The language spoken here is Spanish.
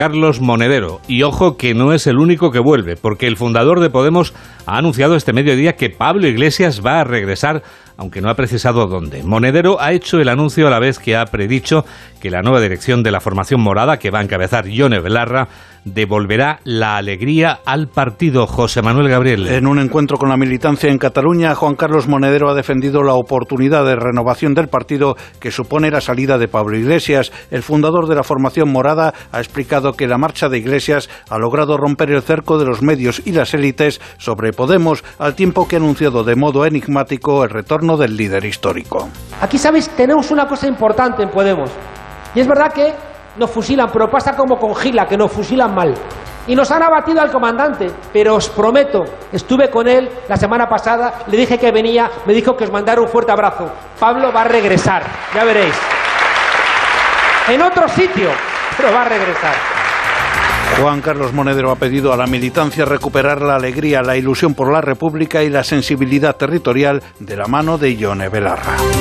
Carlos Monedero. Y ojo que no es el único que vuelve, porque el fundador de Podemos ha anunciado este mediodía que Pablo Iglesias va a regresar, aunque no ha precisado dónde. Monedero ha hecho el anuncio a la vez que ha predicho que la nueva dirección de la formación morada, que va a encabezar Ione Belarra, devolverá la alegría al partido. José Manuel Gabriel. En un encuentro con la militancia en Cataluña, Juan Carlos Monedero ha defendido la oportunidad de renovación del partido que supone la salida de Pablo Iglesias. El fundador de la formación morada ha explicado que la marcha de Iglesias ha logrado romper el cerco de los medios y las élites sobre Podemos, al tiempo que ha anunciado de modo enigmático el retorno del líder histórico. Aquí, ¿sabéis? Tenemos una cosa importante en Podemos. Y es verdad que nos fusilan, pero pasa como con Gila, que nos fusilan mal. Y nos han abatido al comandante, pero os prometo, estuve con él la semana pasada, le dije que venía, me dijo que os mandara un fuerte abrazo. Pablo va a regresar, ya veréis. En otro sitio, pero va a regresar. Juan Carlos Monedero ha pedido a la militancia recuperar la alegría, la ilusión por la República y la sensibilidad territorial de la mano de Ione Belarra.